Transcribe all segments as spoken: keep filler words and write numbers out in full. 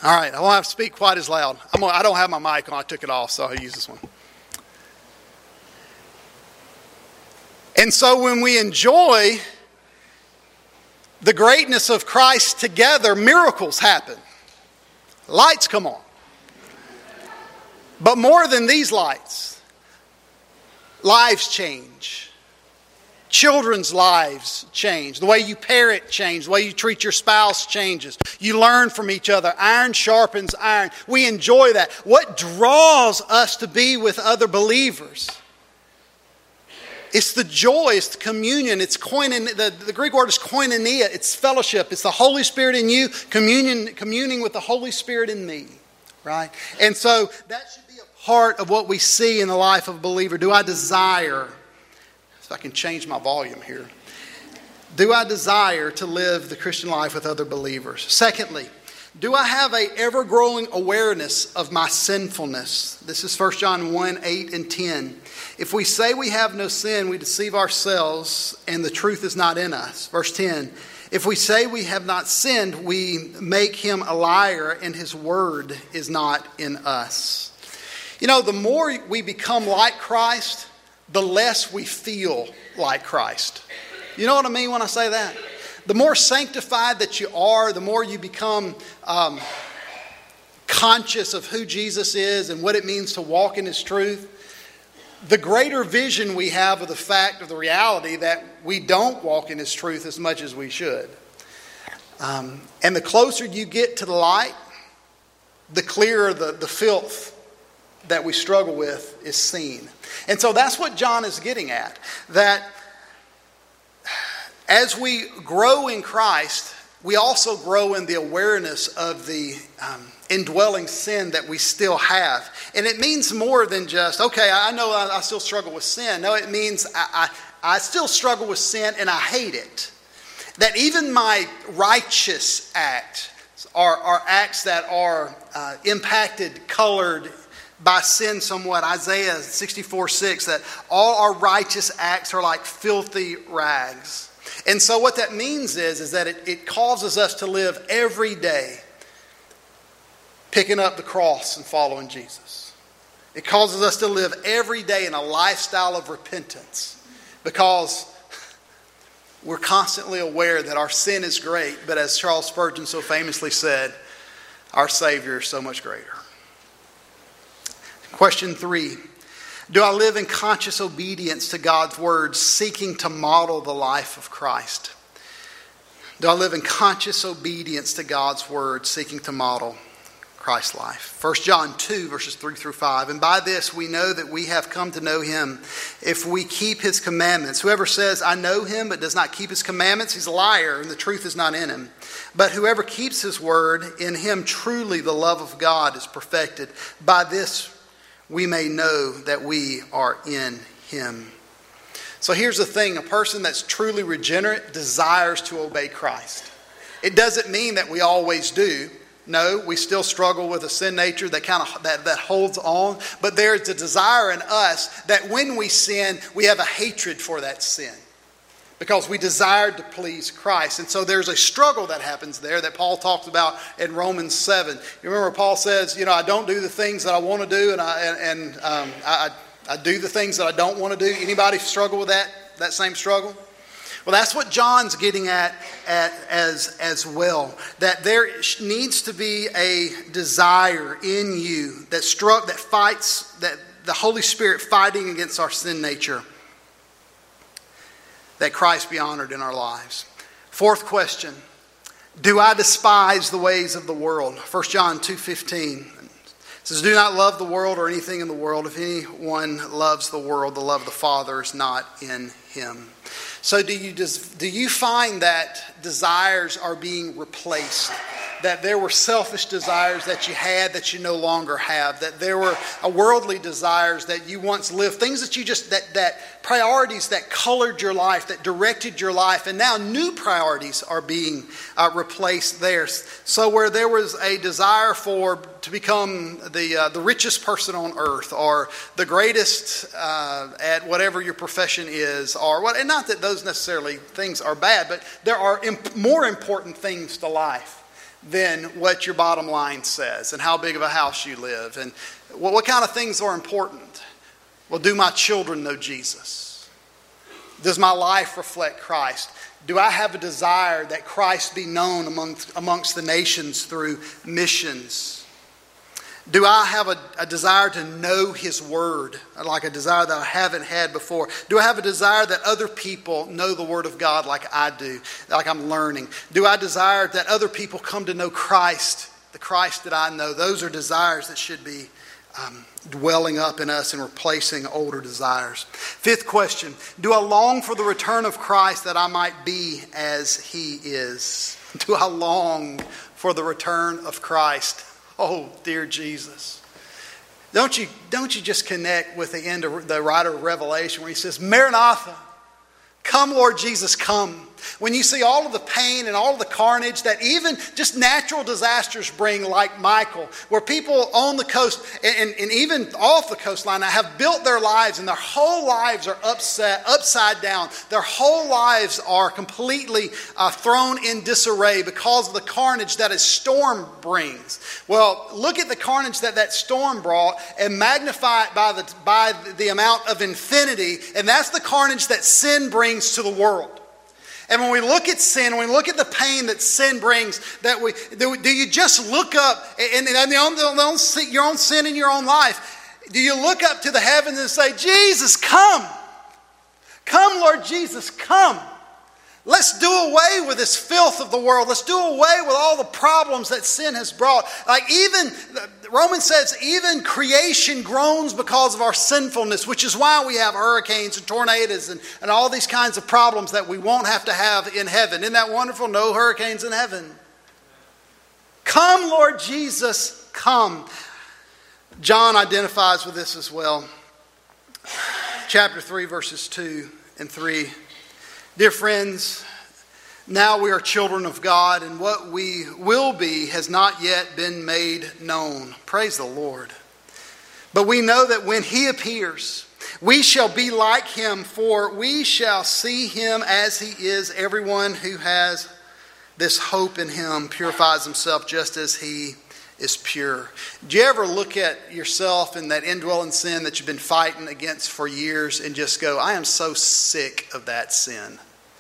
All right, I won't have to speak quite as loud. I'm gonna, I don't have my mic on. I took it off, so I'll use this one. And so when we enjoy the greatness of Christ together, miracles happen. Lights come on. But more than these lights, lives change. Children's lives change. The way you parent changes. The way you treat your spouse changes. You learn from each other. Iron sharpens iron. We enjoy that. What draws us to be with other believers? It's the joy, it's the communion, it's koinonia. The, the Greek word is koinonia. It's fellowship. It's the Holy Spirit in you, communion, communing with the Holy Spirit in me. Right? And so that should be a part of what we see in the life of a believer. Do I desire... If I can change my volume here. Do I desire to live the Christian life with other believers? Secondly, do I have an ever-growing awareness of my sinfulness? This is First John one, eight and ten. If we say we have no sin, we deceive ourselves and the truth is not in us. Verse ten. If we say we have not sinned, we make him a liar and his word is not in us. You know, the more we become like Christ, the less we feel like Christ. You know what I mean when I say that? The more sanctified that you are, the more you become um, conscious of who Jesus is and what it means to walk in his truth, the greater vision we have of the fact of the reality that we don't walk in his truth as much as we should. Um, and the closer you get to the light, the clearer the, the filth that we struggle with is seen. And so that's what John is getting at. That as we grow in Christ, we also grow in the awareness of the um, indwelling sin that we still have. And it means more than just, okay, I know I, I still struggle with sin. No, it means I, I, I still struggle with sin and I hate it. That even my righteous act are, are acts that are uh, impacted, colored, by sin somewhat. Isaiah sixty-four six, that all our righteous acts are like filthy rags. And so what that means is, is that it, it causes us to live every day picking up the cross and following Jesus. It causes us to live every day in a lifestyle of repentance because we're constantly aware that our sin is great, but as Charles Spurgeon so famously said, our Savior is so much greater. Question three, do I live in conscious obedience to God's word, seeking to model the life of Christ? Do I live in conscious obedience to God's word, seeking to model Christ's life? First John two, verses three through five. And by this we know that we have come to know him if we keep his commandments. Whoever says, I know him, but does not keep his commandments, he's a liar, and the truth is not in him. But whoever keeps his word, in him truly the love of God is perfected. By this we may know that we are in him. So here's the thing. A person that's truly regenerate desires to obey Christ. It doesn't mean that we always do. No, we still struggle with a sin nature that kind of that, that holds on. But there's a desire in us that when we sin, we have a hatred for that sin. Because we desire to please Christ. And so there's a struggle that happens there that Paul talks about in Romans seven. You remember Paul says, you know, I don't do the things that I want to do, and I and, and um, I, I do the things that I don't want to do. Anybody struggle with that, that same struggle? Well, that's what John's getting at, at as, as well. That there needs to be a desire in you that struck, that fights, that the Holy Spirit fighting against our sin nature. That Christ be honored in our lives. Fourth question. Do I despise the ways of the world? First John two fifteen says, do not love the world or anything in the world. If anyone loves the world, the love of the Father is not in him. So do you do you find that desires are being replaced? That there were selfish desires that you had that you no longer have. That there were worldly desires that you once lived. Things that you just, that, that priorities that colored your life, that directed your life. And now new priorities are being uh, replaced there. So where there was a desire for to become the uh, the richest person on earth or the greatest uh, at whatever your profession is, or what, and not that those necessarily things are bad, but there are imp- more important things to life than what your bottom line says and how big of a house you live and what, what kind of things are important. Well, do my children know Jesus? Does my life reflect Christ? Do I have a desire that Christ be known amongst, amongst the nations through missions? Do I have a, a desire to know His Word, like a desire that I haven't had before? Do I have a desire that other people know the Word of God like I do, like I'm learning? Do I desire that other people come to know Christ, the Christ that I know? Those are desires that should be um, dwelling up in us and replacing older desires. Fifth question, do I long for the return of Christ that I might be as He is? Do I long for the return of Christ? Oh, dear Jesus. Don't you, don't you just connect with the end of the writer of Revelation where he says, Maranatha, come Lord Jesus, come. When you see all of the pain and all of the carnage that even just natural disasters bring, like Michael, where people on the coast and, and even off the coastline now have built their lives and their whole lives are upset, upside down. Their whole lives are completely uh, thrown in disarray because of the carnage that a storm brings. Well, look at the carnage that that storm brought and magnify it by the, by the amount of infinity, and that's the carnage that sin brings to the world. And when we look at sin, when we look at the pain that sin brings, that we do, do you just look up and, and the own, the own, your own sin in your own life? Do you look up to the heavens and say, Jesus, come. Come, Lord Jesus, come. Let's do away with this filth of the world. Let's do away with all the problems that sin has brought. Like even, Romans says, even creation groans because of our sinfulness, which is why we have hurricanes and tornadoes and, and all these kinds of problems that we won't have to have in heaven. Isn't that wonderful? No hurricanes in heaven. Come, Lord Jesus, come. John identifies with this as well. Chapter three, verses two and three. Dear friends, now we are children of God, and what we will be has not yet been made known. Praise the Lord. But we know that when He appears, we shall be like Him, for we shall see Him as He is. Everyone who has this hope in Him purifies himself just as He is pure. Do you ever look at yourself in that indwelling sin that you've been fighting against for years and just go, I am so sick of that sin?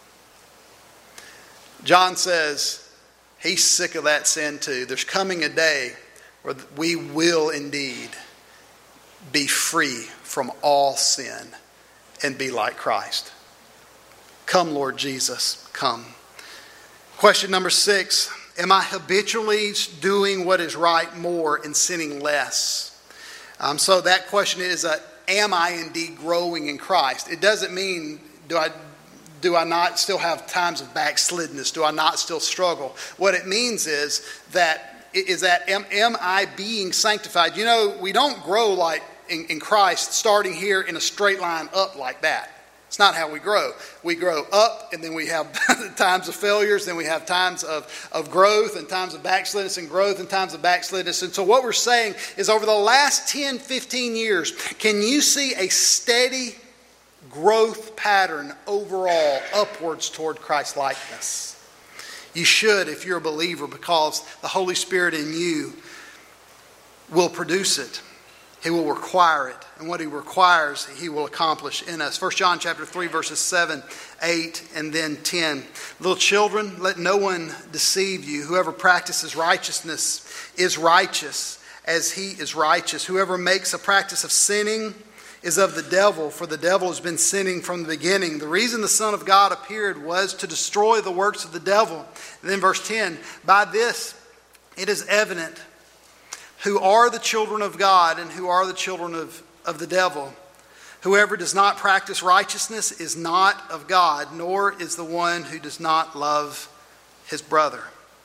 John says he's sick of that sin too. There's coming a day where we will indeed be free from all sin and be like Christ. Come, Lord Jesus, come. Question number six. Am I habitually doing what is right more and sinning less? Um, so that question is, uh, am I indeed growing in Christ? It doesn't mean, do I, do I not still have times of backslidness? Do I not still struggle? What it means is that, is that am, am I being sanctified? You know, we don't grow like in, in Christ starting here in a straight line up like that. It's not how we grow. We grow up, and then we have times of failures, then we have times of, of growth, and times of backslidness and growth, and times of backslidness. And so what we're saying is over the last ten, fifteen years, can you see a steady growth pattern overall upwards toward Christ likeness? You should if you're a believer, because the Holy Spirit in you will produce it. He will require it. And what He requires, He will accomplish in us. First John chapter three, verses seven, eight, and then ten. Little children, let no one deceive you. Whoever practices righteousness is righteous as He is righteous. Whoever makes a practice of sinning is of the devil, for the devil has been sinning from the beginning. The reason the Son of God appeared was to destroy the works of the devil. And then verse ten, by this it is evident who are the children of God and who are the children of, of the devil. Whoever does not practice righteousness is not of God, nor is the one who does not love his brother.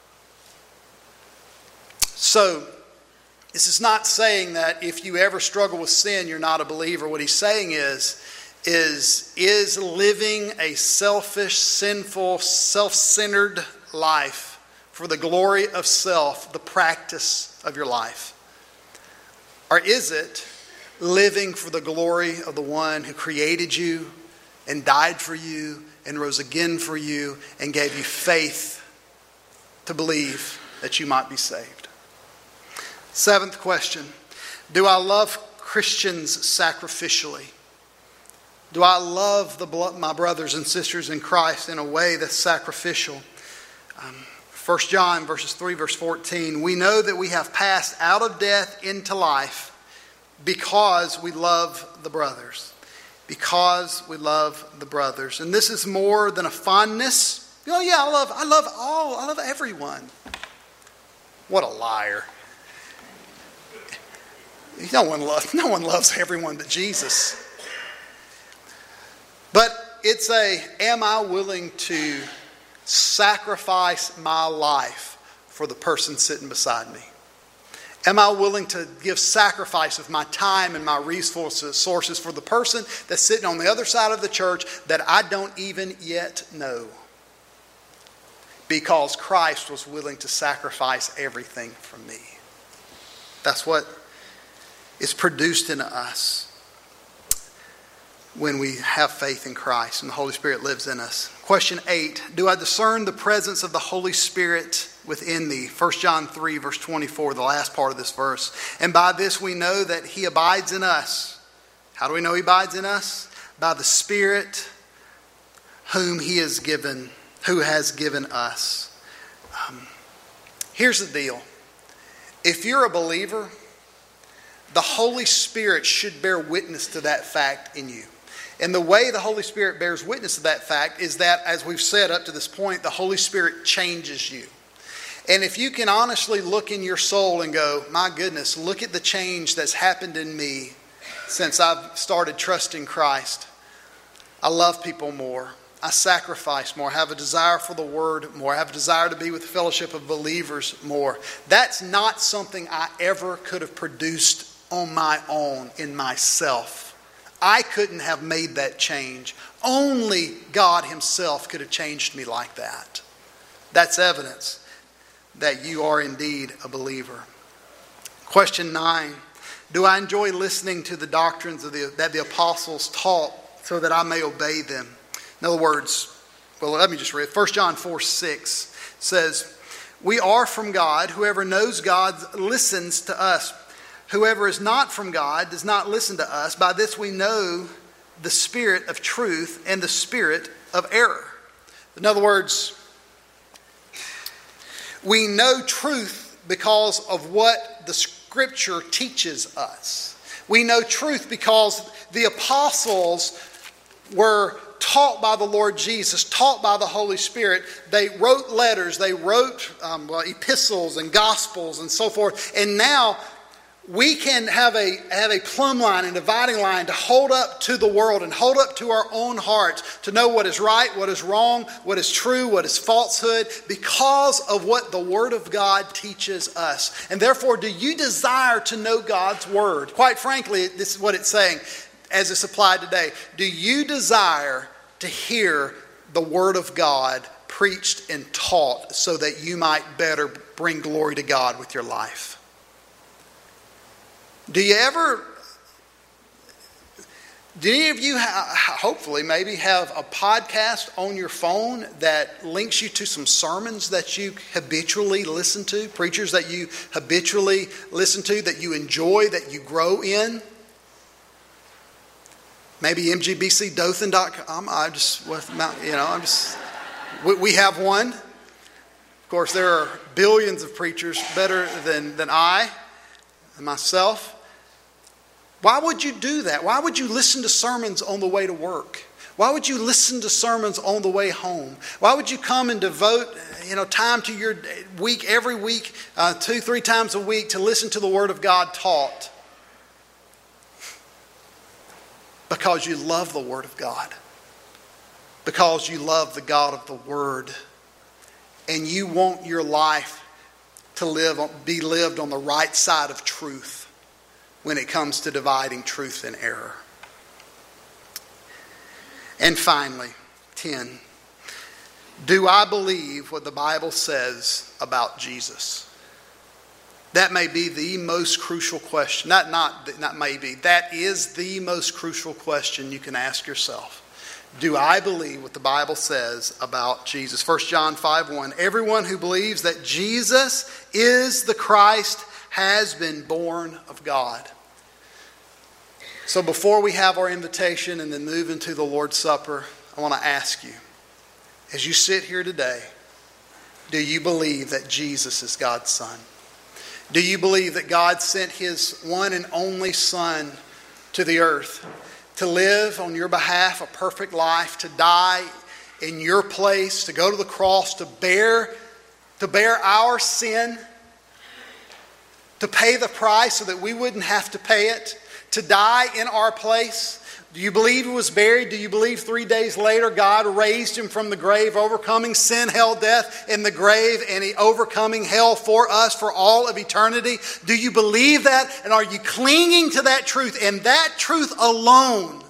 So, this is not saying that if you ever struggle with sin, you're not a believer. What he's saying is, is, is living a selfish, sinful, self-centered life for the glory of self, the practice of your life? Or is it living for the glory of the one who created you and died for you and rose again for you and gave you faith to believe that you might be saved. Seventh question, do I love Christians sacrificially? Do I love the, my brothers and sisters in Christ in a way that's sacrificial? Um, First John verses three, verse fourteen, we know that we have passed out of death into life because we love the brothers. Because we love the brothers. And this is more than a fondness. Oh yeah, I love, I love all, I love everyone. What a liar. No one loves, no one loves everyone but Jesus. But it's a, am I willing to sacrifice my life for the person sitting beside me? Am I willing to give sacrifice of my time and my resources sources for the person that's sitting on the other side of the church that I don't even yet know? Because Christ was willing to sacrifice everything for me. That's what is produced in us when we have faith in Christ and the Holy Spirit lives in us. Question eight, do I discern the presence of the Holy Spirit within thee? First John three, verse twenty-four, the last part of this verse. And by this we know that he abides in us. How do we know he abides in us? By the Spirit whom he has given, who has given us. Um, here's the deal. If you're a believer, the Holy Spirit should bear witness to that fact in you. And the way the Holy Spirit bears witness to that fact is that, as we've said up to this point, the Holy Spirit changes you. And if you can honestly look in your soul and go, my goodness, look at the change that's happened in me since I've started trusting Christ. I love people more. I sacrifice more. I have a desire for the Word more. I have a desire to be with the fellowship of believers more. That's not something I ever could have produced on my own in myself. I couldn't have made that change. Only God Himself could have changed me like that. That's evidence that you are indeed a believer. Question nine. Do I enjoy listening to the doctrines of the, that the apostles taught so that I may obey them? In other words, well, let me just read. First John four six says, we are from God. Whoever knows God listens to us. Whoever is not from God does not listen to us. By this we know the spirit of truth and the spirit of error. In other words, we know truth because of what the Scripture teaches us. We know truth because the apostles were taught by the Lord Jesus, taught by the Holy Spirit. They wrote letters, they wrote um, well, epistles and gospels and so forth. And now we can have a have a plumb line and dividing line to hold up to the world and hold up to our own hearts to know what is right, what is wrong, what is true, what is falsehood, because of what the Word of God teaches us. And therefore, do you desire to know God's Word? Quite frankly, this is what it's saying as it's applied today. Do you desire to hear the Word of God preached and taught so that you might better bring glory to God with your life? Do you ever, do any of you, ha- hopefully maybe, have a podcast on your phone that links you to some sermons that you habitually listen to, preachers that you habitually listen to, that you enjoy, that you grow in? Maybe M G B C Dothan dot com. I just, you know, I'm just, we, we have one. Of course, there are billions of preachers better than, than I and myself. Why would you do that? Why would you listen to sermons on the way to work? Why would you listen to sermons on the way home? Why would you come and devote, you know, time to your week, every week, uh, two, three times a week to listen to the Word of God taught? Because you love the Word of God. Because you love the God of the Word. And you want your life to live, be lived on the right side of truth when it comes to dividing truth and error. And finally, ten. Do I believe what the Bible says about Jesus? That may be the most crucial question. Not, not, not maybe. That is the most crucial question you can ask yourself. Do I believe what the Bible says about Jesus? First John five one, everyone who believes that Jesus is the Christ has been born of God. So before we have our invitation and then move into the Lord's Supper, I want to ask you, as you sit here today, do you believe that Jesus is God's Son? Do you believe that God sent His one and only Son to the earth to live on your behalf a perfect life, to die in your place, to go to the cross, to bear, to bear our sin, to pay the price so that we wouldn't have to pay it, to die in our place? Do you believe He was buried? Do you believe three days later God raised Him from the grave, overcoming sin, hell, death in the grave, and He overcoming hell for us for all of eternity? Do you believe that? And are you clinging to that truth and that truth alone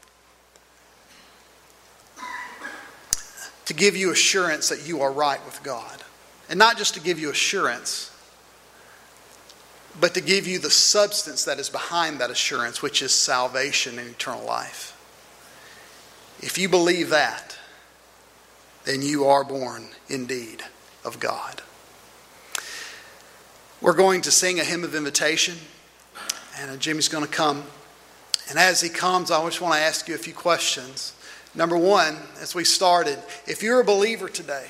to give you assurance that you are right with God? And not just to give you assurance, but to give you the substance that is behind that assurance, which is salvation and eternal life. If you believe that, then you are born indeed of God. We're going to sing a hymn of invitation, and Jimmy's going to come. And as he comes, I just want to ask you a few questions. Number one, as we started, if you're a believer today,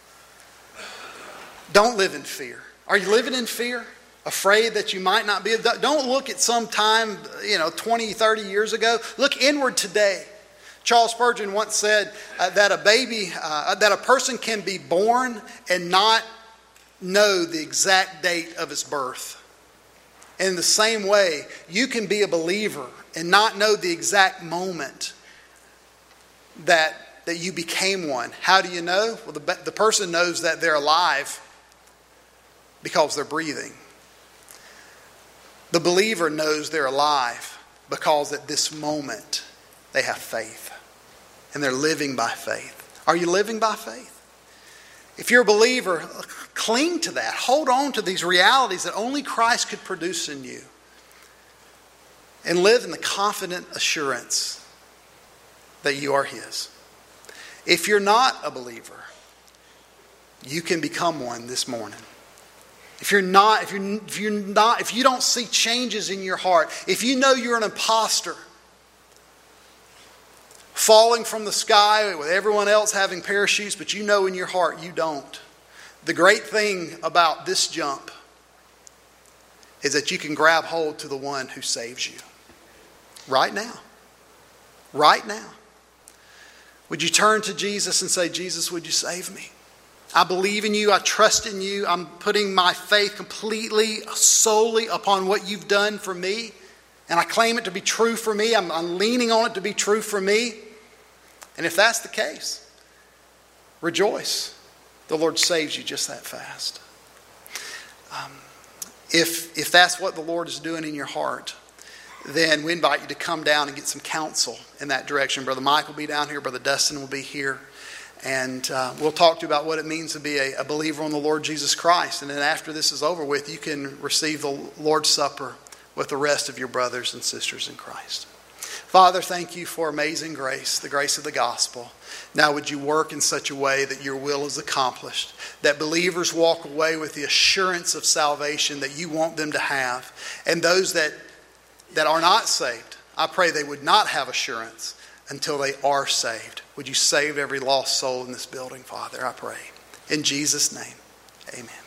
don't live in fear. Are you living in fear? Afraid that you might not be? Don't look at some time, you know, twenty, thirty years ago. Look inward today. Charles Spurgeon once said uh, that a baby, uh, that a person can be born and not know the exact date of his birth. In the same way, you can be a believer and not know the exact moment that, that you became one. How do you know? Well, the, the person knows that they're alive because they're breathing. The believer knows they're alive because at this moment they have faith. And they're living by faith. Are you living by faith? If you're a believer, cling to that. Hold on to these realities that only Christ could produce in you. And live in the confident assurance that you are His. If you're not a believer, you can become one this morning. If you're not, if you're, if you're not, if you don't see changes in your heart, if you know you're an imposter, falling from the sky with everyone else having parachutes, but you know in your heart you don't. The great thing about this jump is that you can grab hold to the one who saves you. Right now. Right now. Would you turn to Jesus and say, Jesus, would you save me? I believe in you. I trust in you. I'm putting my faith completely, solely upon what you've done for me. And I claim it to be true for me. I'm, I'm leaning on it to be true for me. And if that's the case, rejoice. The Lord saves you just that fast. Um, if, if that's what the Lord is doing in your heart, then we invite you to come down and get some counsel in that direction. Brother Mike will be down here. Brother Dustin will be here. And uh, we'll talk to you about what it means to be a, a believer on the Lord Jesus Christ. And then after this is over with, you can receive the Lord's Supper with the rest of your brothers and sisters in Christ. Father, thank you for amazing grace, the grace of the gospel. Now would you work in such a way that your will is accomplished, that believers walk away with the assurance of salvation that you want them to have. And those that, that are not saved, I pray they would not have assurance until they are saved. Would you save every lost soul in this building, Father? I pray. In Jesus' name, amen.